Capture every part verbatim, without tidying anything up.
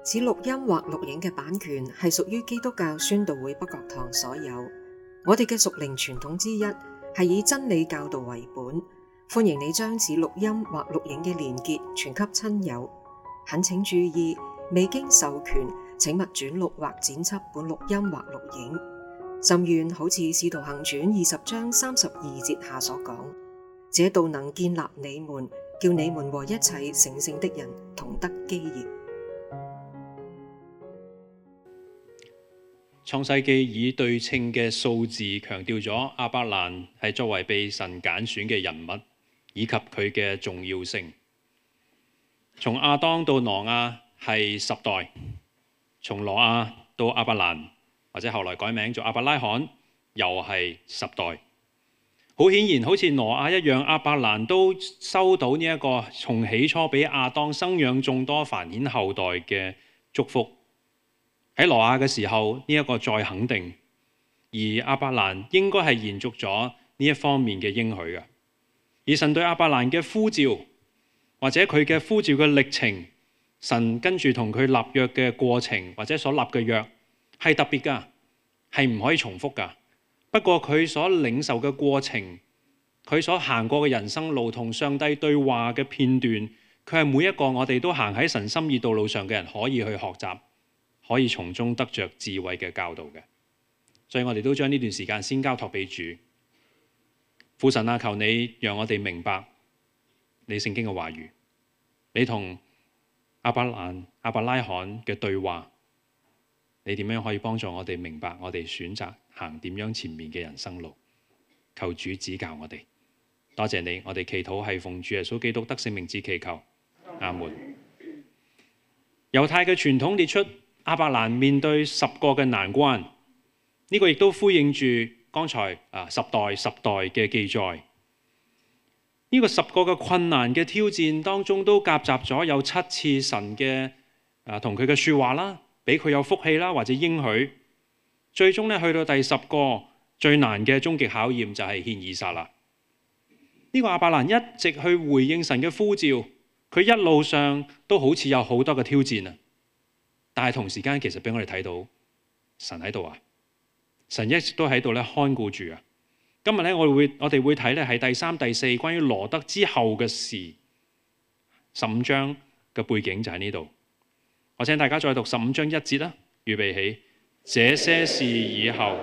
此錄音或錄影嘅版權係屬於基督教宣道會北角堂所有。我哋嘅屬靈傳統之一係以真理教導為本，歡迎你將此錄音或錄影嘅連結傳給親友。懇請注意，未經授權，請勿轉錄或剪輯本錄音或錄影。甚願好似《使徒行傳》二十章三十二節下所講，這道能建立你們，叫你們和一切成聖的人同得基業。 創世記以對稱嘅數字強調咗亞伯蘭係作為被神揀選嘅人物，以及佢嘅重要性。從亞當到挪亞係十代，從挪亞到亞伯蘭，或者後來改名做亞伯拉罕，又係十代。好顯然，好似挪亞一樣，亞伯蘭都收到呢一個從起初俾亞當生養眾多繁衍後代嘅祝福。喺挪亞嘅時候，呢、這、一個再肯定，而亞伯蘭應該係延續咗呢一方面嘅應許嘅。而神對亞伯蘭嘅呼召，或者佢嘅呼召嘅歷程，神跟住同佢立約嘅過程，或者所立嘅約係特別㗎，係唔可以重複㗎。不過佢所領受嘅過程，佢所行過嘅人生路，同上帝對話嘅片段，佢係每一個我哋都行喺神心意道路上嘅人可以去學習，可以從中得着智慧嘅教導嘅。所以我哋都將呢段時間先交託俾主。父神啊，求你讓我哋明白你聖經嘅話語，你同亞伯蘭、亞伯拉罕嘅對話，你點樣可以幫助我哋明白我哋選擇行點樣前面嘅人生路？求主指教我哋。多謝你，我哋祈禱係奉主耶穌基督得勝名字祈求，阿門。猶太嘅傳統列出亞伯蘭面對十個嘅難關，呢、這個亦都呼應住剛才啊十代十代嘅記載。呢、這個十個嘅困難嘅挑戰當中，都夾雜咗有七次神嘅啊同佢嘅說話啦，俾佢有福氣啦，或者應許。最終咧去到第十個最難嘅終極考驗就係獻以撒啦。呢、這個亞伯蘭一直去回應神嘅呼召，佢一路上都好似有好多嘅挑戰啊！但係同時間其實俾我哋睇到神喺度啊，神一直都喺度咧看顧住啊。今日咧我哋會我哋會睇咧係第三、第四關於羅得之後嘅事，十五章嘅背景就喺呢度。我請大家再讀十五章一節啦，預備起。這些事以後，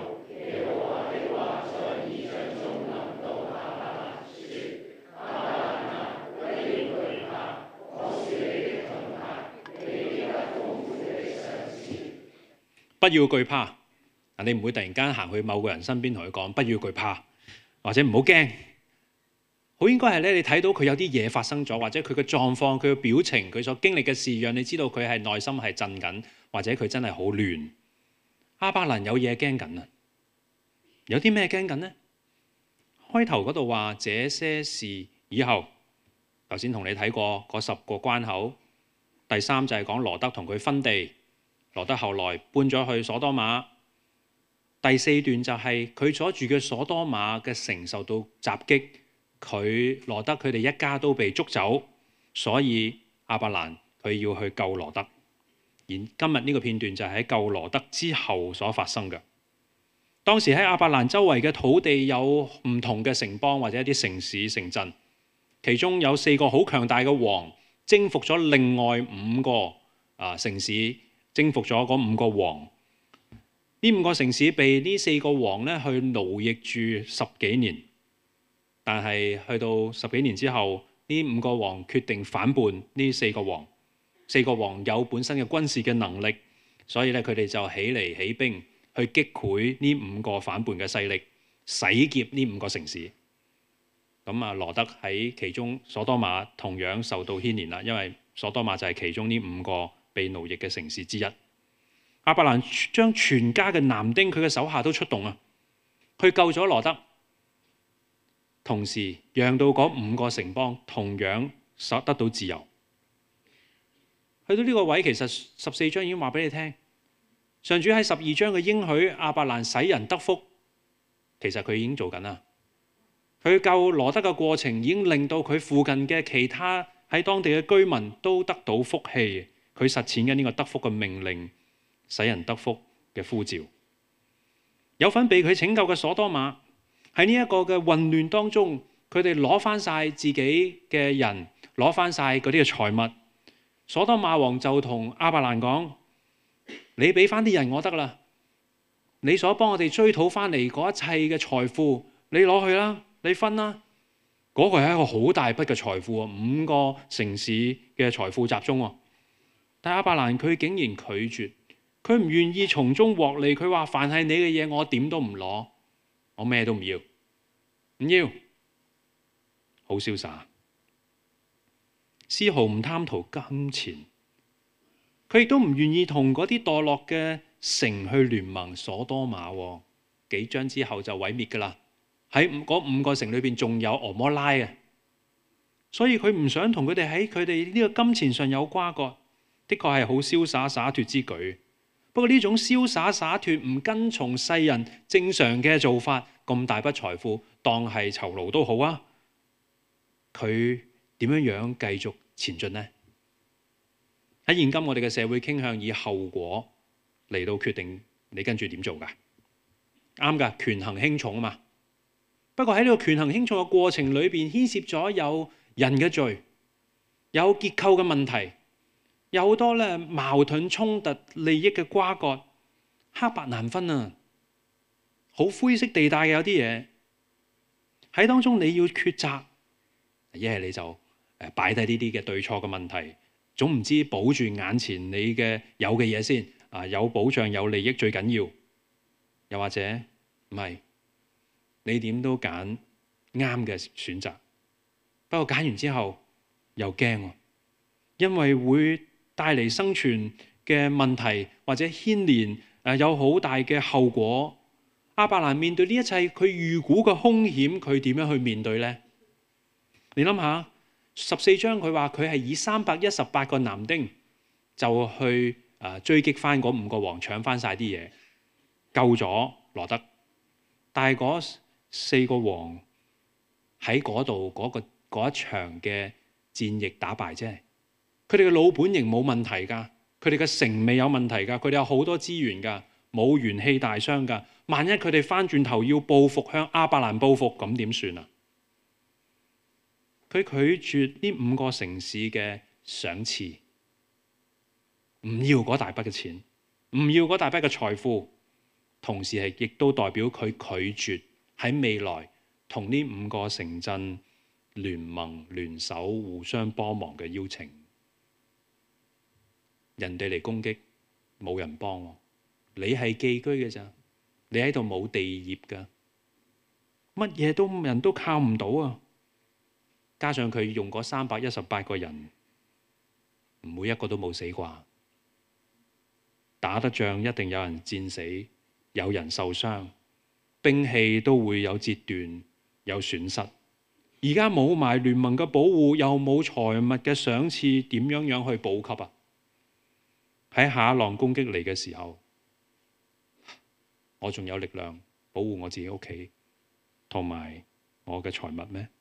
不要懼怕。你唔會突然間行去某個人身邊同佢講不要懼怕，或者唔好驚。好應該係咧，你睇到佢有啲嘢發生咗，或者佢嘅狀況、佢嘅表情、佢所經歷嘅事，讓你知道佢係內心係震緊，或者佢真係好亂。亞伯蘭有嘢驚緊啊！有啲咩驚緊呢？開頭嗰度話這些事以後，頭先同你睇過嗰十個關口。第三就係講羅得同佢分地，羅得後來搬咗去所多瑪。第四段就係佢所住嘅所多瑪嘅城受到襲擊，佢羅得佢哋一家都被捉走，所以亞伯蘭佢要去救羅得。而今日呢個片段就係喺救羅得之後所發生嘅。當時喺亞伯蘭周圍嘅土地有唔同嘅城邦或者一啲城市城鎮，其中有四個好強大嘅王征服咗另外五個啊城市，征服咗嗰五個王。呢五個城市被呢四個王咧去奴役住十幾年，但係去到十幾年之後，呢五個王決定反叛呢四個王。四個王有本身嘅軍事嘅能力，所以咧佢哋就起嚟起兵去擊潰呢五個反叛嘅勢力，洗劫呢五個城市。咁啊，羅得喺其中，所多瑪同樣受到牽連啦，因為所多瑪就係其中呢五個被奴役嘅城市之一。亞伯蘭將全家嘅男丁佢嘅手下都出動啊，去救咗羅得，同時讓到嗰五個城邦同樣所得到自由。去到呢個位，其實十四章已經話俾你聽，上主喺十二章嘅應許亞伯蘭使人得福，其實佢已經做緊啦。佢救羅得嘅過程已經令到佢附近嘅其他喺當地嘅居民都得到福氣， 佢實踐緊呢個得福嘅命令，使人得福嘅呼召。有份被佢拯救嘅所多瑪喺呢一個嘅混亂當中，佢哋攞翻晒自己嘅人，攞翻晒嗰啲嘅財物。所多瑪王就同亞伯蘭講：你俾翻啲人我得啦，你所幫我哋追討翻嚟嗰一切嘅財富，你攞去啦，你分啦。嗰、那個係一個好大筆嘅財富啊，五個城市嘅財富集中啊。但亞伯蘭佢竟然拒絕，佢唔願意從中獲利。佢話：凡係你嘅嘢，我點都唔攞，我咩都唔要，唔要。好瀟灑，絲毫唔貪圖金錢。佢亦都唔願意同嗰啲墮落嘅城去聯盟。所多瑪幾章之後就毀滅㗎啦。喺嗰五個城裏邊仲有俄摩拉啊，所以佢唔想同佢哋喺佢哋呢個金錢上有瓜葛。的確係好瀟灑灑脫之舉。不過呢種瀟灑灑脫唔跟從世人正常嘅做法，咁大筆財富當係酬勞都好啊。佢點樣樣繼續前進呢？喺現今我哋嘅社會傾向以後果嚟到決定你跟住點做㗎，啱㗎，權衡輕重啊嘛。不過喺呢個權衡輕重嘅過程裏邊，牽涉咗有人嘅罪，有結構嘅問題，有好多咧矛盾衝突、利益嘅瓜葛，黑白難分啊，好灰色地帶嘅有啲嘢喺當中，你要抉擇，一係你就誒擺低呢啲嘅對錯嘅問題，總唔知保住眼前你嘅有嘅嘢先啊，有保障有利益最緊要，又或者唔係。你點都揀啱嘅選擇，不過揀完之後又驚喎，因為會帶嚟生存嘅問題或者牽連，誒有好大嘅後果。亞伯蘭面對呢一切，佢預估嘅兇險，佢點樣去面對呢？你諗下，十四章佢話佢係以三百一十八個男丁就去誒追擊翻嗰五個王，搶翻晒啲嘢，救咗羅德，但係嗰四個王喺嗰度嗰個嗰一場嘅戰役打敗啫，佢哋嘅老本營冇問題㗎，佢哋嘅城未有問題㗎，佢哋有好多資源㗎，冇元氣大傷㗎。萬一佢哋翻轉頭要報復，向亞伯蘭報復，咁點算啊？佢拒絕呢五個城市嘅賞賜，唔要嗰大筆嘅錢，唔要嗰大筆嘅財富，同時係亦都代表佢拒絕喺未來同呢五個城鎮聯盟聯手互相幫忙嘅邀請。人哋嚟攻擊，冇人幫我，你係寄居嘅咋？你喺度冇地業㗎，乜嘢都人都靠唔到啊！加上佢用嗰三百一十八個人，每一個都冇死啩。打得仗一定有人戰死，有人受傷，兵器都會有折斷，有損失。而家冇埋聯盟嘅保護，又冇財物嘅賞賜，點樣樣去補給啊？喺下一浪攻擊嚟嘅時候，我仲有力量保護我自己屋企同埋我嘅財物咩？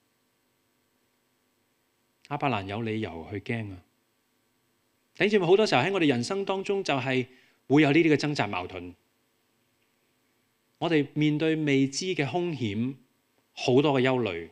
亞伯蘭有理由去驚啊！睇住咪好多時候喺我哋人生當中就係會有呢啲嘅掙扎矛盾。我哋面對未知嘅兇險，好多嘅憂慮。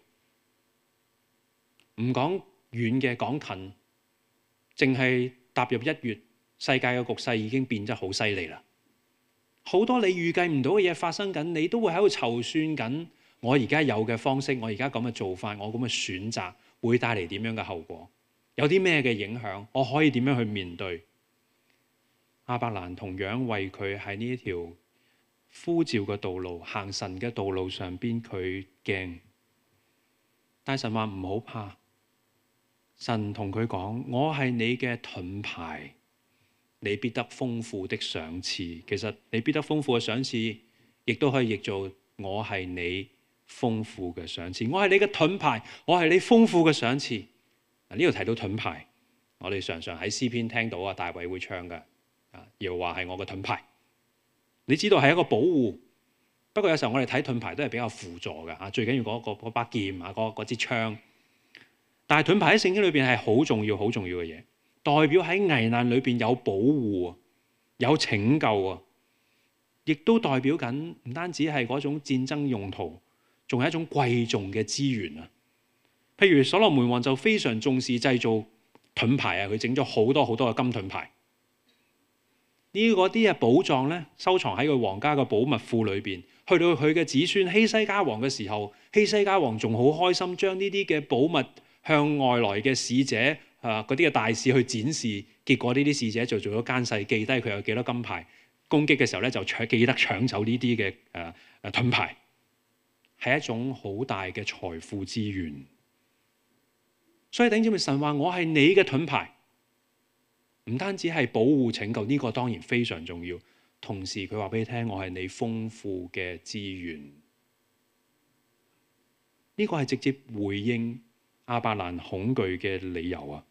唔講遠嘅，講近，淨係踏入一月，世界嘅局勢已經變得好犀利啦。好多你預計唔到嘅嘢發生緊，你都會喺度籌算緊。我而家有嘅方式，我而家咁嘅做法，我咁嘅選擇，會帶嚟點樣嘅後果？有啲咩嘅影響？我可以點樣去面對？亞伯蘭同樣為佢喺呢條呼召嘅道路，行神嘅道路上邊，佢驚。但神話唔好怕，神同佢講：我係你嘅盾牌，你必得豐富的賞賜。其實你必得豐富嘅賞賜，亦都可以譯做我係你豐富嘅賞賜。我係你嘅盾牌，我係你豐富嘅賞賜。嗱，呢度提到盾牌，我哋常常喺詩篇聽到啊，大衛會唱嘅啊，要話係我嘅盾牌。你知道係一個保護，不過有時候我哋睇盾牌都係比較輔助嘅嚇，最緊要嗰、嗰個、嗰把劍啊，嗰、嗰、支槍。但係盾牌喺聖經裏邊係好重要、好重要嘅嘢。 代表喺危難裏邊有保護、有拯救啊！亦都代表緊唔單止係嗰種戰爭用途，仲係一種貴重嘅資源啊！譬如所羅門王就非常重視製造盾牌啊，佢整咗好多好多嘅金盾牌。呢嗰啲嘅寶藏咧，收藏喺佢皇家嘅寶物庫裏邊。去到佢嘅子孫希西家王嘅時候，希西家王仲好開心，將呢啲嘅寶物向外來嘅使者啊，嗰啲嘅大使去展示。結果呢啲使者就做咗奸細，記低佢有幾多金牌，攻擊嘅時候咧就搶記得搶走呢啲嘅誒誒盾牌，係一種好大嘅財富資源。所以弟兄姊妹，神話我係你嘅盾牌，唔單止係保護拯救，呢個當然非常重要。同時佢話俾你聽，我係你豐富嘅資源。呢個係直接回應亞伯蘭恐懼嘅理由啊！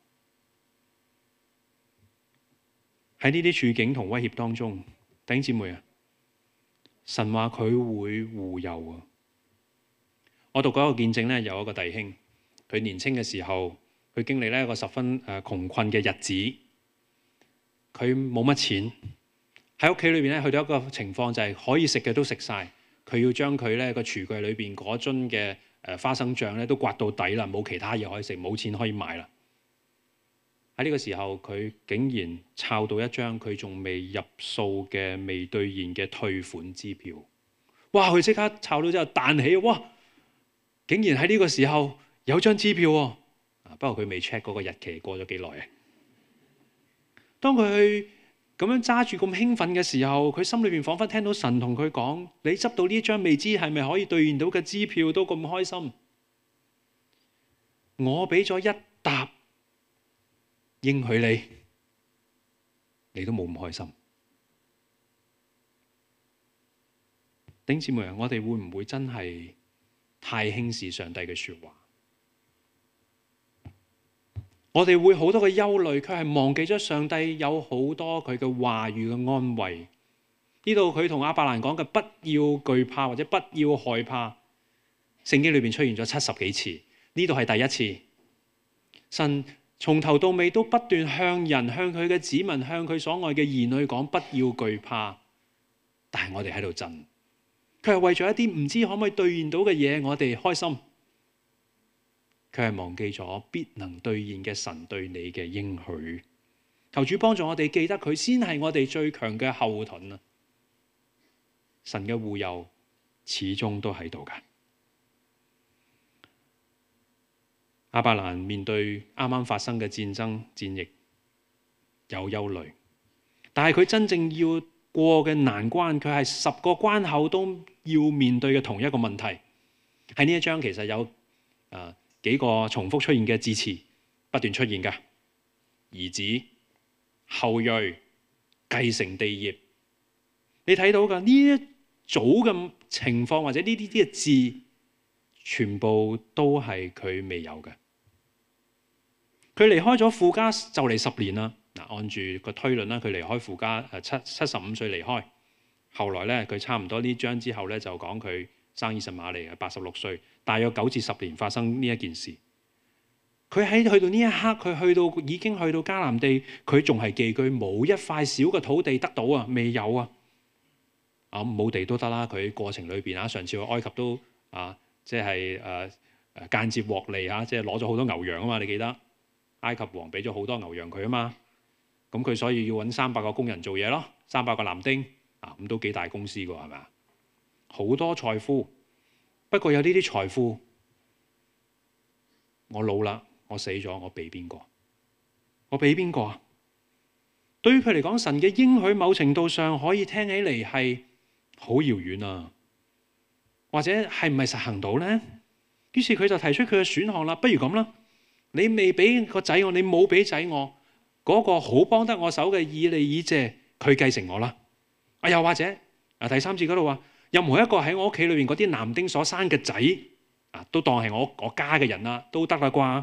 喺呢啲處境同威脅當中，弟兄姊妹啊，神話佢會護佑啊！我讀過一個見證咧，有一個弟兄，佢年青嘅時候，佢經歷咧一個十分誒窮困嘅日子，佢冇乜錢，喺屋企裏邊咧，去到一個情況就係可以食嘅都食晒，佢要將佢咧個廚具裏邊嗰樽嘅誒花生醬咧都刮到底啦，冇其他嘢可以食，冇錢可以買啦。喺呢個時候，佢竟然抄到一張佢仲未入數嘅未兌現嘅退款支票。哇！佢即刻抄到之後彈起，哇！竟然喺呢個時候有張支票喎。啊，不過佢未 check 嗰個日期過咗幾耐啊。當佢去咁樣揸住咁興奮嘅時候，佢心裏邊彷彿聽到神同佢講：你執到呢張未知係咪可以兌現到嘅支票都咁開心？我俾咗一沓應許你，你都冇咁開心。弟兄姊妹啊，我哋會唔會真係太輕視上帝嘅説話？我哋會好多嘅憂慮，佢係忘記咗上帝有好多佢嘅話語嘅安慰。呢度佢同亞伯蘭講嘅不要懼怕或者不要害怕，聖經裏邊出現咗七十幾次，呢度係第一次。神從頭到尾都不斷向人、向佢嘅子民、向佢所愛嘅兒女講不要懼怕，但係我哋喺度震。佢係為咗一啲唔知可唔可以兌現到嘅嘢，我哋開心。佢係忘記咗必能兌現嘅神對你嘅應許。求主幫助我哋記得佢先係我哋最強嘅後盾啊！神嘅護佑始終都喺度㗎。亞伯蘭面對啱啱發生嘅戰爭戰役有憂慮，但係佢真正要過嘅難關，佢係十個關口都要面對嘅同一個問題。喺呢一章其實有啊幾個重複出現嘅字詞不斷出現㗎，兒子、後裔、繼承地業。你睇到㗎呢一組嘅情況或者呢啲啲嘅字，全部都係佢未有嘅。佢離開咗父家就嚟十年啦。嗱，按住個推論啦，佢離開父家誒七七十五歲離開，後來咧佢差唔多呢章之後咧就講佢生以實瑪利嘅八十六歲，大約九至十年發生呢一件事。佢喺去到呢一刻，佢去到已經去到迦南地，佢仲係寄居，冇一塊小嘅土地得到啊，未有啊。啊冇地都得啦，佢過程裏邊啊，上次去埃及都啊，即係誒誒間接獲利嚇，即係攞咗好多牛羊啊嘛，你記得？埃及王俾咗好多牛羊佢啊嘛，咁佢所以要揾三百個工人做嘢咯，三百個男丁啊，咁都幾大公司㗎係咪啊？好多財富，不過有呢啲財富，我老啦，我死咗，我俾邊個？我俾邊個啊？對於佢嚟講，神嘅應許某程度上可以聽起嚟係好遙遠啊，或者係唔係實行到呢？於是佢就提出佢嘅選項啦，不如咁啦。你未俾個仔我，你冇俾仔我，嗰、那個好幫得我手嘅以利以謝，佢繼承我啦。啊，又或者啊，第三節嗰度話，任何一個喺我屋企裏邊嗰啲男丁所生嘅仔啊，都當係我我家嘅人啦，都得啦啩？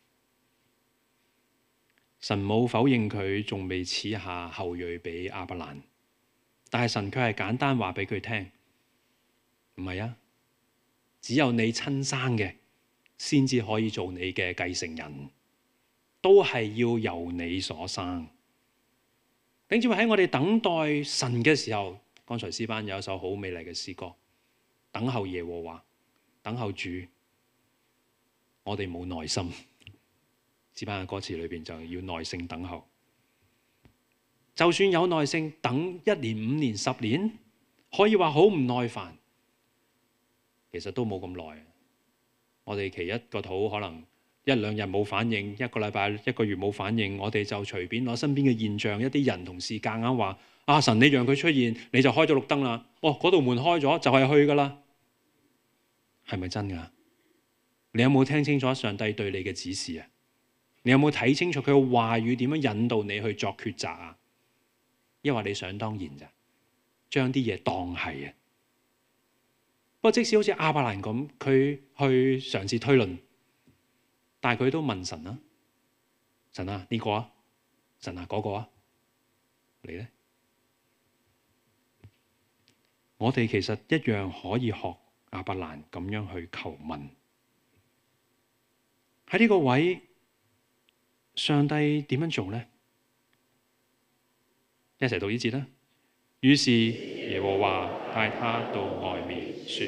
神冇否認佢仲未賜下後裔俾亞伯蘭，但係神卻係簡單話俾佢聽，唔係啊，只有你親生嘅先至可以做你嘅繼承人。 都係要由你所生。弟兄姊妹，喺我哋等待神嘅時候，剛才詩班有一首好美麗嘅詩歌，等候耶和華，等候主。我哋冇耐心，詩班嘅歌詞裏邊就要耐性等候。就算有耐性等一年、五年、十年，可以話好唔耐煩，其實都冇咁耐。我哋祈一個禱可能一兩日冇反應，一個禮拜、一個月冇反應，我哋就隨便攞身邊嘅現象、一啲人同事夾硬話：啊，神你讓佢出現，你就開咗綠燈啦。哦，嗰道門開咗就係去噶啦，係咪真噶？你有冇聽清楚上帝對你嘅指示啊？你有冇睇清楚佢嘅話語點樣引導你去作抉擇啊？抑或你想當然咋，將啲嘢當係啊？不過即使好似亞伯蘭咁，佢去嘗試推論，但係佢都問神啊：神啊，呢個啊，神啊，嗰個啊，你呢？我哋其實一樣可以學亞伯蘭咁樣去求問。喺呢個位，上帝點樣做呢？一齊讀呢節啦。於是耶和華帶他到外面，說：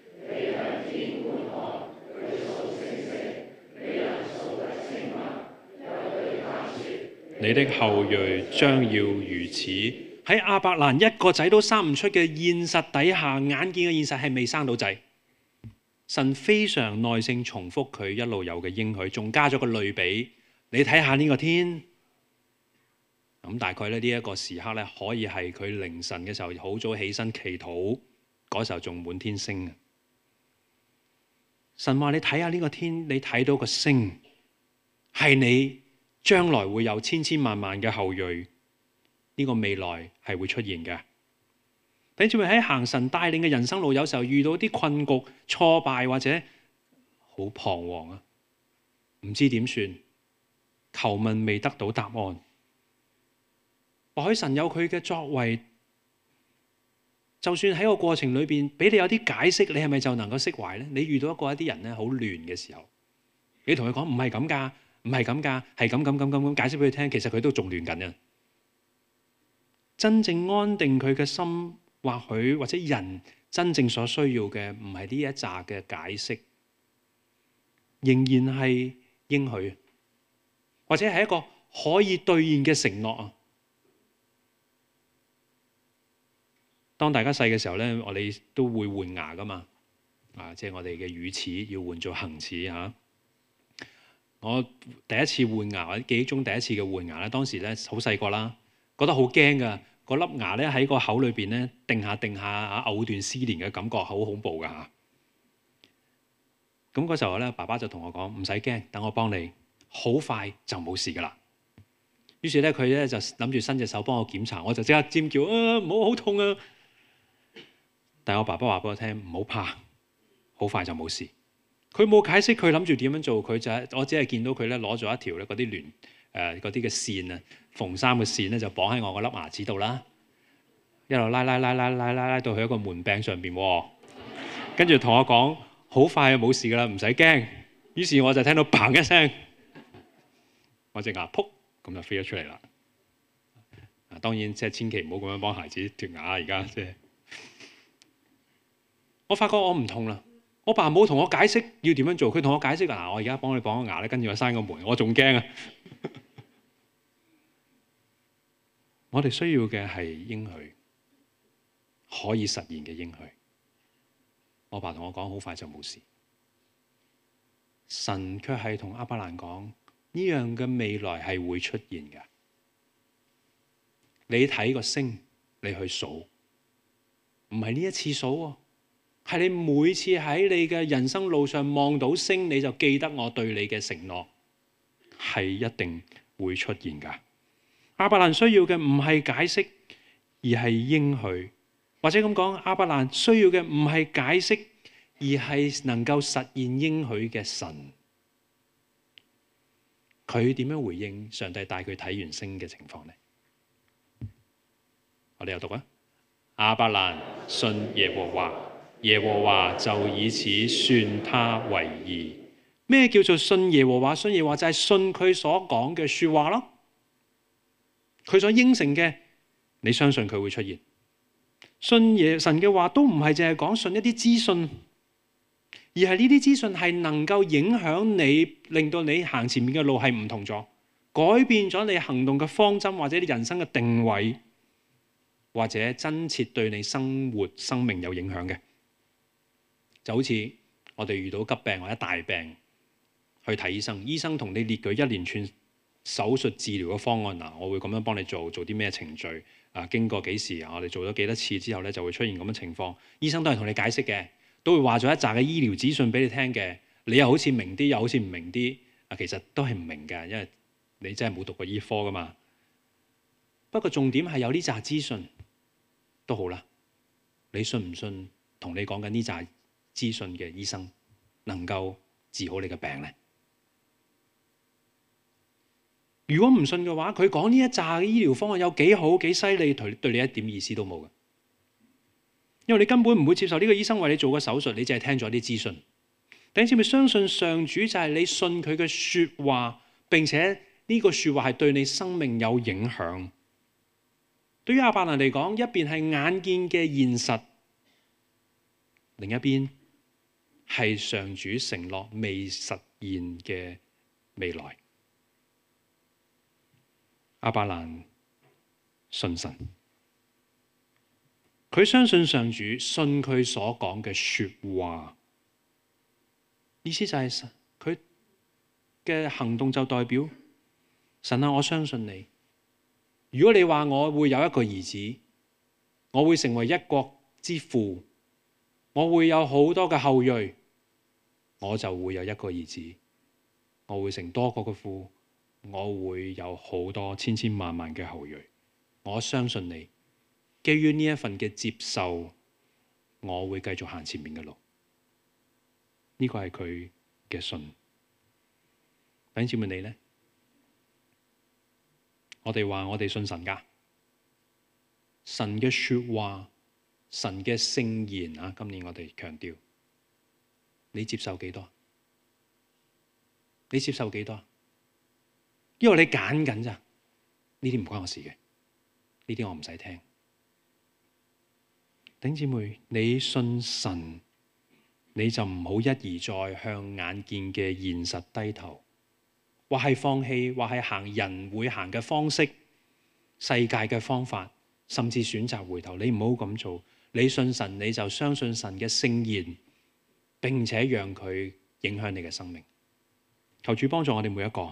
你的後裔將要如此。喺亞伯蘭一個仔都生唔出嘅現實底下，眼見嘅現實係未生到仔。神非常耐性重複佢一路有嘅應許，仲加咗個類比。你睇下呢個天，咁大概咧呢一個時刻咧，可以係佢凌晨嘅時候好早起身祈禱，嗰時候仲滿天星。神話你睇下呢個天，你睇到個星，係你將來會有千千萬萬嘅後裔，呢個未來係會出現嘅。你知唔知喺行神帶領嘅人生路，有時候遇到啲困局、挫敗或者好彷徨啊，唔知點算，求問未得到答案。或許神有佢嘅作為，就算喺個過程裏邊俾你有啲解釋，你係咪就能夠釋懷呢？你遇到一個一啲人咧好亂嘅時候，你同佢講唔係咁㗎，唔係咁㗎，係咁咁咁咁咁解釋俾佢聽，其實佢都仲亂緊啊！真正安定佢嘅心。或許或者人真正所需要嘅唔係呢一紮嘅解釋，仍然係應許，或者係一個可以兌現嘅承諾啊！當大家細嘅時候咧，我哋都會換牙噶嘛，啊，即係我哋嘅乳齒要換做恆齒嚇。我第一次換牙，或者記憶中第一次嘅換牙咧，當時咧好細個啦，覺得好驚噶。個粒牙咧喺個口裏邊咧，定下定下啊，藕斷絲連嘅感覺好恐怖噶嚇。咁嗰時候咧，爸爸就同我講：唔使驚，等我幫你，好快就冇事噶啦。於是咧，佢咧就諗住伸隻手幫我檢查，我就即刻尖叫：啊，唔好，好痛啊！但係我爸爸話俾我聽：唔好怕，好快就冇事。佢冇解釋佢諗住點樣做，佢就係我只係見到佢咧攞咗一條咧嗰啲聯誒嗰啲嘅線啊。縫衫嘅線咧就綁喺我個粒牙齒度啦，一路拉拉拉拉拉拉拉到去一個門柄上邊，跟住同我講好快就冇事噶啦，唔使驚。於是我就聽到砰一聲，我隻牙噗咁就飛咗出嚟啦。啊，當然即係千祈唔好咁樣幫孩子脫牙啊！而家即係我發覺我唔同啦，我爸冇同我解釋要點樣做，佢同我解釋嗱，我而家幫你綁個牙咧，跟住我閂個門，我仲驚啊！我哋需要嘅係應許，可以實現嘅應許。我爸同我講好快就冇事，神卻係同亞伯蘭講呢樣嘅未來係會出現嘅。你睇個星，你去數，唔係呢一次數喎，係你每次喺你嘅人生路上望到星，你就記得我對你嘅承諾係一定會出現㗎。亞伯蘭需要嘅唔係解釋，而係應許，或者咁講，亞伯蘭需要嘅唔係解釋，而係能夠實現應許嘅神。佢點樣回應上帝帶佢睇完星嘅情況呢？我哋又讀啊！亞伯蘭信耶和華，耶和華就以此算他為義。 咩叫做信耶和華？信耶和華就係信佢所講嘅說話咯。佢所應承嘅，你相信佢會出現。信耶神嘅話都唔係淨係講信一啲資訊，而係呢啲資訊係能夠影響你，令到你行前面嘅路係唔同咗，改變咗你行動嘅方針，或者你人生嘅定位，或者真切對你生活生命有影響嘅。就好似我哋遇到急病或者大病去睇醫生，醫生同你列舉一連串手術治療嘅方案，嗱，我會咁樣幫你做，做啲咩程序啊？經過幾時啊？我哋做咗幾多次之後咧，就會出現咁嘅情況。醫生都係同你解釋嘅，都會話咗一紮嘅醫療資訊俾你聽嘅。你又好似明啲，又好似唔明啲啊。其實都係唔明嘅，因為你真係冇讀過醫科噶嘛。不過重點係有呢紮資訊都好啦。你信唔信同你講緊呢紮資訊嘅醫生能夠治好你嘅病呢？如果唔信嘅話，佢講呢一紮醫療方案有幾好幾犀利，對你一點意思都冇嘅，因為你根本唔會接受呢個醫生為你做個手術，你淨係聽咗啲資訊。弟兄姊妹，相信上主就係你信佢嘅說話，並且呢個說話係對你生命有影響。對於亞伯蘭嚟講，一邊係眼見嘅現實，另一邊係上主承諾未實現嘅未來。亞伯蘭信神，佢相信上主，信佢所講嘅說話。意思就係佢嘅行動就代表神啊，我相信你。如果你話我會有一個兒子，我會成為一國之父，我會有好多嘅後裔，我就會有一個兒子，我會成多國嘅父，我會有好多千千萬萬嘅後裔。我相信你，基於呢一份嘅接受，我會繼續行前面嘅路。呢、這個係佢嘅信。弟兄姊妹，你呢？我哋話我哋信神㗎，神嘅說話，神嘅聖言啊！今年我哋強調，你接受幾多？你接受幾多？因為你揀緊咋，呢啲唔關我事嘅，呢啲我唔使聽。弟兄姊妹，你信神，你就唔好一而再向眼見嘅現實低頭，或係放棄，或係行人會行嘅方式、世界嘅方法，甚至選擇回頭。你唔好咁做。你信神，你就相信神嘅聖言，並且讓佢影響你嘅生命。求主幫助我哋每一個。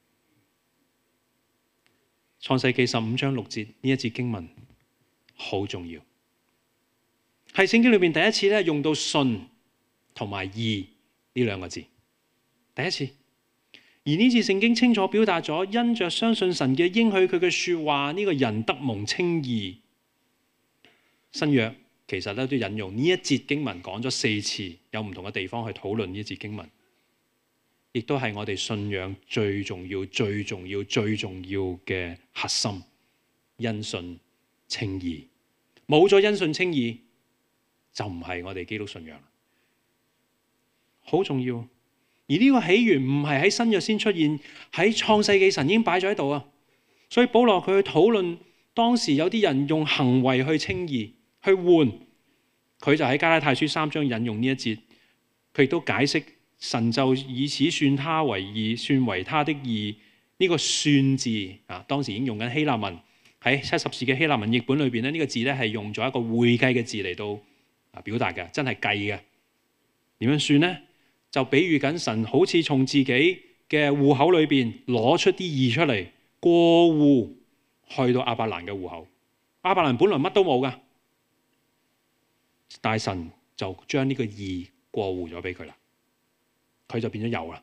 創世記十五章六節呢一節經文好重要，係聖經裏面第一次咧用到信同埋義呢兩個字，第一次。而呢次聖經清楚表達咗，因着相信神嘅應許，佢嘅說話，呢、這個人得蒙稱義。新約其實咧都引用呢一節經文講咗四次，有唔同嘅地方去討論呢一節經文，亦都係我哋信仰最重要、最重要、最重要嘅核心。因信稱義，冇咗因信稱義，就唔係我哋基督信仰。好重要。而呢個起源唔係喺新約先出現，喺創世記神已經擺咗喺度啊。所以保羅佢去討論當時有啲人用行為去稱義，去換，佢就喺加拉太書三章引用呢一節，佢亦都解釋神就以此算他為義，算為他的義。呢、這個算字啊，當時已經用緊希臘文，喺七十士嘅希臘文譯本裏邊咧，呢、這個字咧係用咗一個會計嘅字嚟到啊表達嘅，真係計嘅。點樣算呢？就比喻緊神好似從自己嘅戶口裏邊攞出啲義出嚟，過戶去到亞伯蘭嘅戶口。亞伯蘭本來乜都冇噶，但神就將呢個義過戶咗俾佢啦，佢就變咗有啦。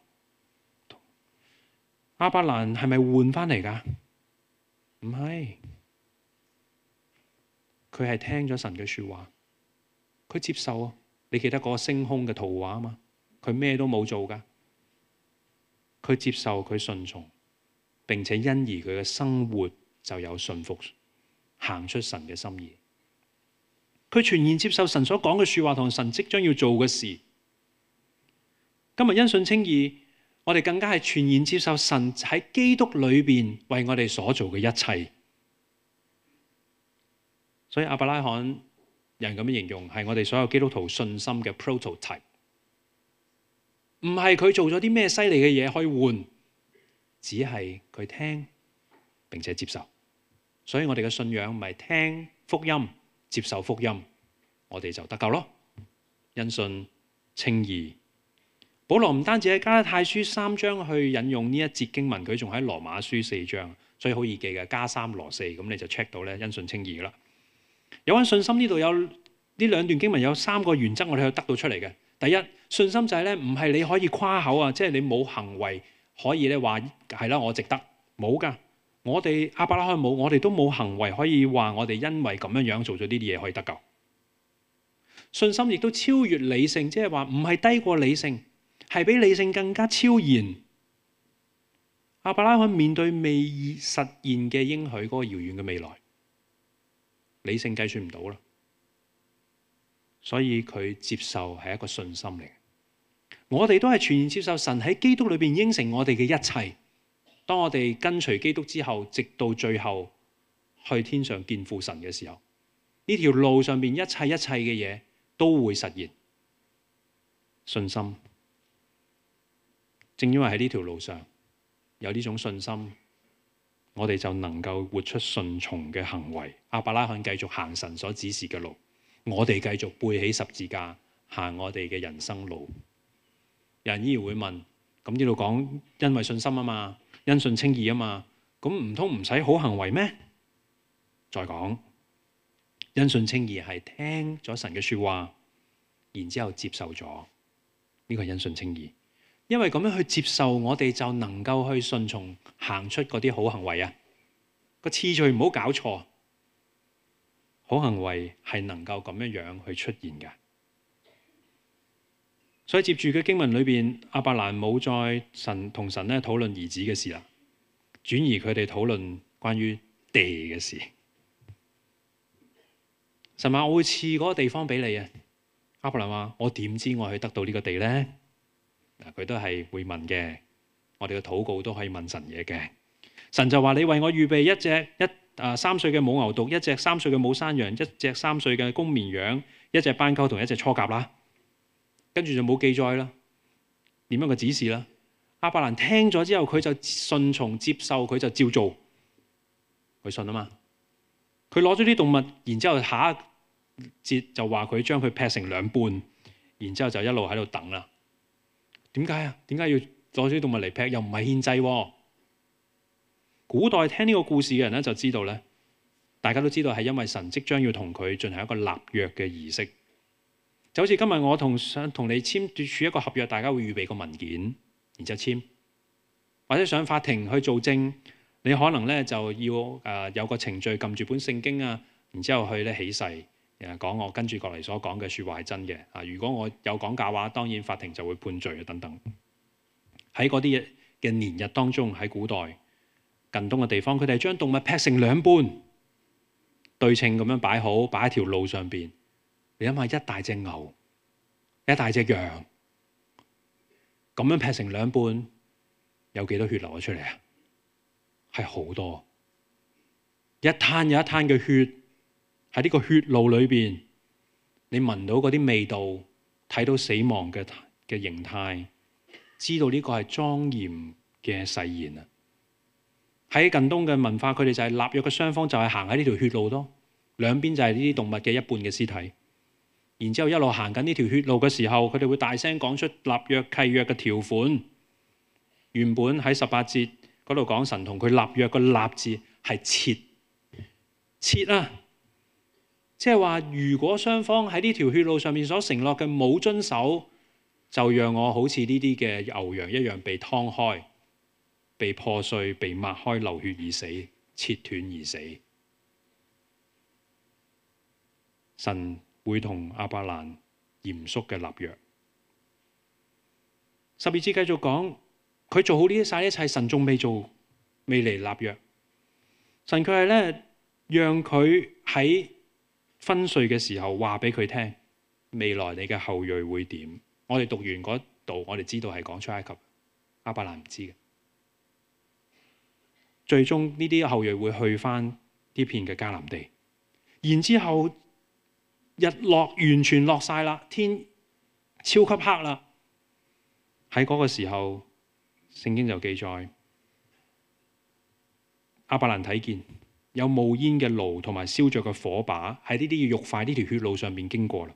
亞伯蘭係咪換翻嚟噶？唔係，佢係聽咗神嘅說話，佢接受啊。你記得嗰個星空嘅圖畫嘛？佢咩都冇做噶，佢接受，佢順從，並且因而佢嘅生活就有順服，行出神嘅心意。佢全然接受神所講嘅說話同神即將要做嘅事。今日因信稱義我哋更加係全然接受神喺基督裏邊為我哋所做嘅一切。所以亞伯拉罕有人咁樣形容，係我哋所有基督徒信心嘅 prototype。唔係佢做咗啲咩犀利嘅嘢可以換，只係佢聽並且接受。所以我哋嘅信仰唔係聽福音、接受福音，我哋就得救咯。因信稱義。保羅唔單止喺加拉太書三章去引用呢一節經文，佢仲喺羅馬書四章，所以好易記嘅，加三羅四，咁你就 check 到咧因信稱義啦。有關信心呢度有呢兩段經文有三個原則，我哋可以得到出嚟嘅。第一，信心就係咧，唔係你可以誇口啊，即係你冇行為可以咧話係啦，我值得，冇噶。我哋亞伯拉罕冇，我哋都冇行為可以話我哋因為咁樣樣做咗呢啲嘢可以得救。信心亦都超越理性，即係話唔係低過理性，係比理性更加超然。亞伯拉罕面對未實現嘅應許嗰個遙遠嘅未來，理性計算唔到啦，所以佢接受係一個信心嚟。我哋都係全然接受神喺基督裏邊應承我哋嘅一切。當我哋跟隨基督之後，直到最後去天上見父神嘅時候，呢條路上邊一切一切嘅嘢都會實現。信心，正因為喺呢條路上有呢種信心，我哋就能夠活出順從嘅行為。亞伯拉罕繼續行神所指示嘅路，我哋繼續背起十字架行我哋嘅人生路。有人依然會問：咁呢度講因為信心啊嘛，因信稱義啊嘛，咁唔通唔使好行為咩？再講，因信稱義係聽咗神嘅說話，然之後接受咗，呢個係因信稱義。因為咁樣去接受，我哋就能夠去順從行出嗰啲好行為啊。個次序唔好搞錯，好行為係能夠咁樣樣去出現嘅。所以接住嘅經文裏邊，亞伯蘭冇再神同神咧討論兒子嘅事啦，轉移佢哋討論關於地嘅事。神話我會賜嗰個地方俾你啊。亞伯蘭話：我點知我去得到呢個地呢？嗱，佢都係會問嘅。我哋嘅禱告都可以問神嘢嘅。神就話：你為我預備一隻一啊三歲嘅母牛犢，一隻三歲嘅母山羊，一隻三歲嘅公綿羊，一隻斑鳩同一隻雛鴿啦。跟住就冇記載啦，點樣嘅指示啦？亞伯蘭聽咗之後，佢就順從接受，佢就照做，佢信啊嘛。佢攞咗啲動物，然之後下一節就話佢將佢劈成兩半，然之後就一路喺度等啦。點解啊？點解要攞咗啲動物嚟劈？又唔係獻祭喎。古代聽呢個故事嘅人咧就知道咧，大家都知道係因為神即將要同佢進行一個立約嘅儀式。就好似今日我同想同你簽署一個合約，大家會預備個文件，然之後簽，或者上法庭去做證，你可能咧就要誒、呃、有個程序，撳住本聖經啊，然之後去咧起誓，誒講我跟住過嚟所講嘅説話係真嘅啊。如果我有講假話，當然法庭就會判罪啊等等。喺嗰啲嘅年日當中，喺古代近東嘅地方，佢哋將動物劈成兩半，對稱咁樣擺好，擺喺條路上邊。你諗下，一大隻牛，一大隻羊，咁樣劈成兩半，有幾多血流咗出嚟啊？係好多，一灘有一灘嘅血喺呢個血路裏邊，你聞到嗰啲味道，睇到死亡嘅嘅形態，知道呢個係莊嚴嘅誓言啊！喺近東嘅文化，佢哋就係立約嘅雙方就係行喺呢條血路咯，兩邊就係呢啲動物嘅一半嘅屍體。然之後一路行緊呢條血路嘅時候，佢哋會大聲講出立約契約嘅條款。原本喺十八節嗰度講神同佢立約嘅立字係設設啊，即係話如果雙方喺呢條血路上面所承諾嘅冇遵守，就讓我好似呢啲嘅牛羊一樣被劏開、被破碎、被擘開流血而死、切斷而死。神會同亞伯蘭嚴肅嘅立約。十二節繼續講，佢做好呢晒一切，神仲未做，未嚟立約。神佢係咧，讓佢喺分歲嘅時候話俾佢聽，未來你嘅後裔會點。我哋讀完嗰度，我哋知道係講出埃及。 亞伯蘭唔知嘅。最終呢啲後裔會去返呢片嘅迦南地，然之後日落完全落晒啦，天超級黑啦。喺嗰個時候，聖經就記載亞伯蘭睇見有冒煙嘅爐同埋燒着嘅火把喺呢啲要肉塊呢條血路上面經過啦。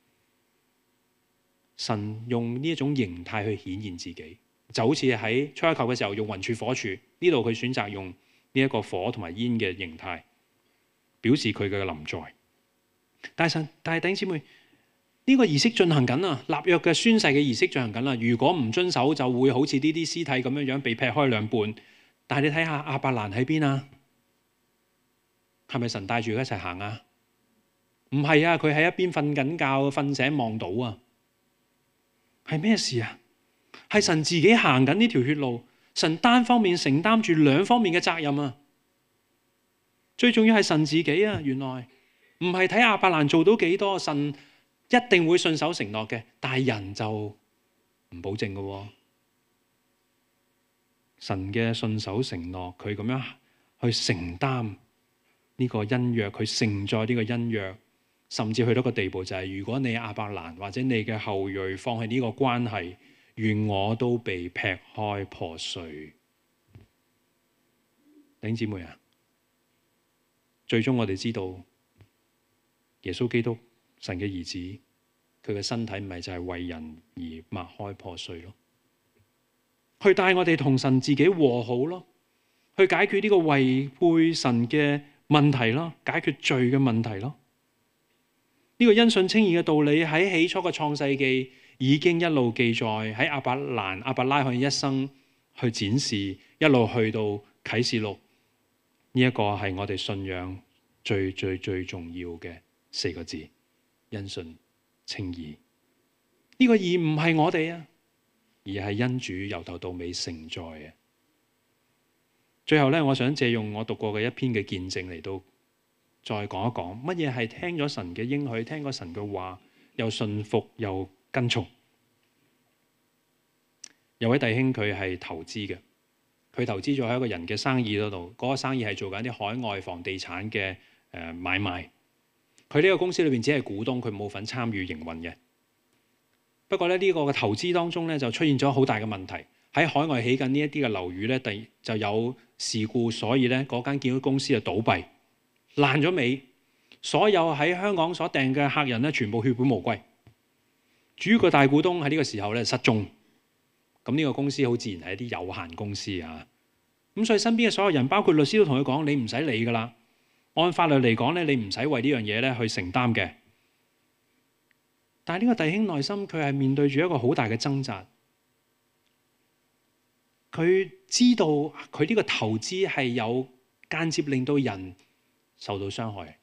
神用呢一種形態去顯現自己，就好似喺出埃及嘅時候用雲柱火柱，呢度佢選擇用呢一個火同埋煙嘅形態，表示佢嘅臨在。但係神，但係弟兄姊妹，呢個儀式進行緊啊，立約嘅宣誓嘅儀式進行緊啦。如果唔遵守，就會好似呢啲屍體咁樣樣被劈開兩半。但係你睇下亞伯蘭喺邊啊？係咪神帶住佢一齊行啊？唔係啊，佢喺一邊瞓緊覺，瞓醒望到啊。係咩事啊？係神自己行緊呢條血路，神單方面承擔住兩方面嘅責任啊。最重要係神自己啊，原來唔係睇亞伯蘭做到幾多，神一定會信守承諾嘅，但係人就唔保證嘅喎。神嘅信守承諾，佢咁樣去承擔呢個恩約，佢承載呢個恩約，甚至去到個地步就係、是，如果你亞伯蘭或者你嘅後裔放棄呢個關係，願我都被劈開破碎。弟兄姊妹啊，最終我哋知道耶穌基督神嘅兒子，佢嘅身體唔係就係為人而擘開破碎咯，去帶我哋同神自己和好咯，去解決呢個違背神嘅問題咯，解決罪嘅問題咯。呢、這個因信稱義嘅道理喺起初嘅創世記已經一路記載，喺亞伯蘭、亞伯拉罕一生去展示，一路去到啟示錄。呢、這、一個係我哋信仰最最最重要嘅四個字：因信稱義。呢、這個義唔係我哋啊，而係因主由頭到尾承載嘅。最後咧，我想借用我讀過嘅一篇嘅見證嚟到再講一講乜嘢係聽咗神嘅應許，聽過神嘅話，又信服又跟從。有位弟兄佢係投資嘅，佢投資咗喺一個人嘅生意嗰度，嗰、那個生意係做緊啲海外房地產嘅誒買賣。佢呢個公司裏邊只係股東，佢冇份參與營運嘅。不過咧，呢、這個嘅投資當中咧就出現咗好大嘅問題。喺海外起緊呢一啲嘅樓宇咧，第就有事故，所以咧嗰間建築公司就倒閉。爛咗尾，所有喺香港所訂嘅客人咧，全部血本無歸。主要個大股東喺呢個時候咧失蹤，咁呢個公司好自然係一啲有限公司啊。咁所以身邊嘅所有人，包括律師都同佢講：你唔使理噶啦，按法律嚟講咧，你唔使為呢樣嘢咧去承擔嘅。但係呢個弟兄內心佢係面對住一個好大嘅掙扎，佢知道佢呢個投資係有間接令到人受到傷害，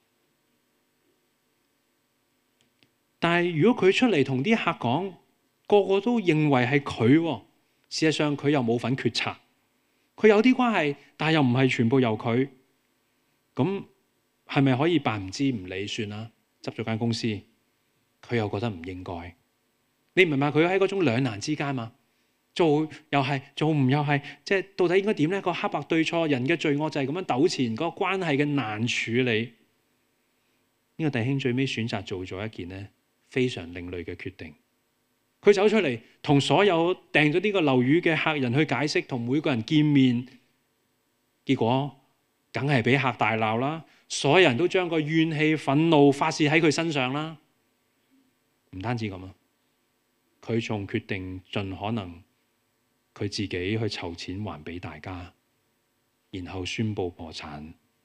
但係如果佢出嚟同啲客講，個個都認為係佢，事實上佢又冇份決策，佢有啲關係，但係又唔係全部由佢，咁係咪可以扮唔知唔理算啦？執咗間公司，佢又覺得唔應該，你明白佢喺嗰種兩難之間嘛？做又係，做唔又係，即係到底應該點呢？個黑白對錯，人嘅罪惡就係咁樣糾纏，嗰個關係嘅難處理。呢個弟兄最尾選擇做咗一件呢非常另類嘅決定。佢走出嚟同所有訂咗呢個樓宇嘅客人去解釋，同每個人見面，結果梗係俾客大鬧啦。所有人都將個怨氣、憤怒發泄喺佢身上啦。唔單止咁啊，佢仲決定盡可能。佢自己去籌錢還俾大家，然後宣布破產。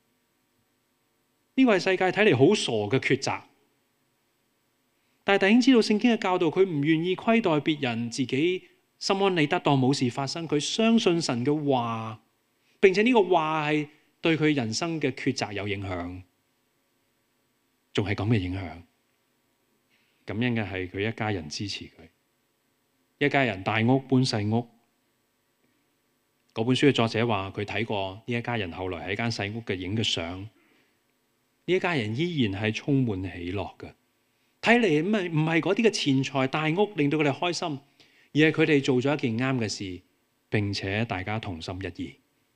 呢個係世界睇嚟好傻嘅抉擇，但係弟兄知道聖經嘅教導，佢唔願意虧待別人，自己心安理得當冇事發生。佢相信神嘅話，並且呢個話係對佢人生嘅抉擇有影響，仲係咁嘅影響。感恩嘅係佢一家人支持佢，一家人大屋搬細屋。嗰本書嘅作者話：佢睇過呢一家人後來喺間細屋嘅影嘅相，呢一家人依然係充滿喜樂嘅。睇嚟唔係唔係嗰啲嘅錢財大屋令到佢哋開心，而係佢哋做咗一件啱嘅事， 並且大家同心一意。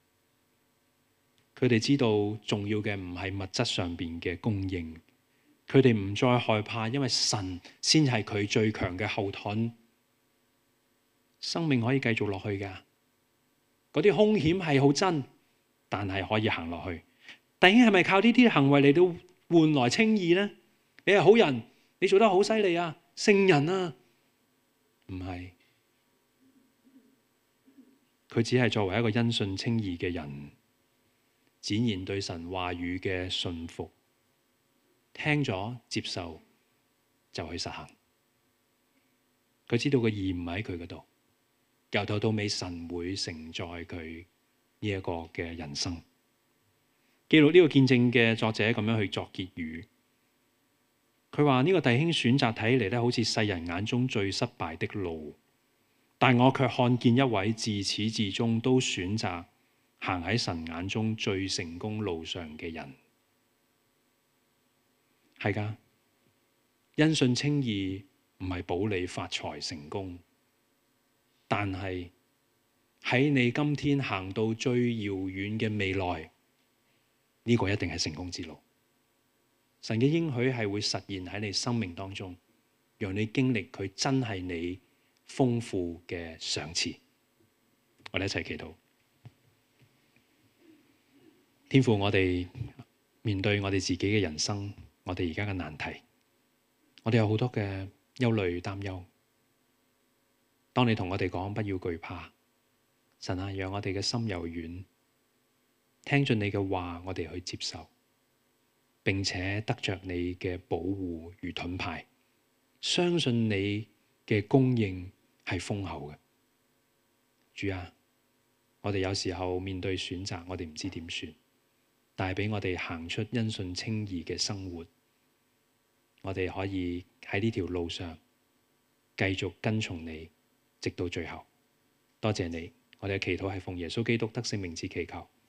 佢哋知道重要嘅唔係物質上邊嘅供應，佢哋唔再害怕，因為神先係佢最強嘅後盾。生命可以繼續落去㗎，嗰啲兇險係好真，但係可以行落去。弟兄係咪靠呢啲行為嚟到換來稱義呢？你係好人，你做得好犀利啊，聖人啊？唔係，佢只係作為一個因信稱義嘅人，展現對神話語嘅信服，聽咗接受就去實行。佢知道個義唔喺佢嗰度，由頭到尾神會承載佢呢一個嘅人生。記錄呢個見證嘅作者咁樣去作結語，佢話呢個弟兄選擇睇嚟咧，好似世人眼中最失敗的路，但我卻看見一位自始至終都選擇行喺神眼中最成功路上嘅人。係㗎，因信稱義唔係保你發財成功，但係喺你今天行到最遙遠嘅未來，呢個一定係成功之路。神嘅應許係會實現喺你生命當中，讓你經歷佢真係你豐富嘅賞賜。我哋一齊祈禱。天父，我哋面對我哋自己嘅人生，我哋而家嘅難題，我哋有好多嘅憂慮擔憂。當你同我哋講不要懼怕，神啊，讓我哋嘅心柔軟，聽進你嘅話，我哋去接受，並且得着你嘅保護如盾牌，相信你嘅供應係豐厚嘅。主啊，我哋有時候面對選擇，我哋唔知點算，但係俾我哋行出因信稱義嘅生活，我哋可以喺呢條路上繼續跟從你，直到最後。多謝你，我哋嘅祈禱係奉耶穌基督得勝名字祈求。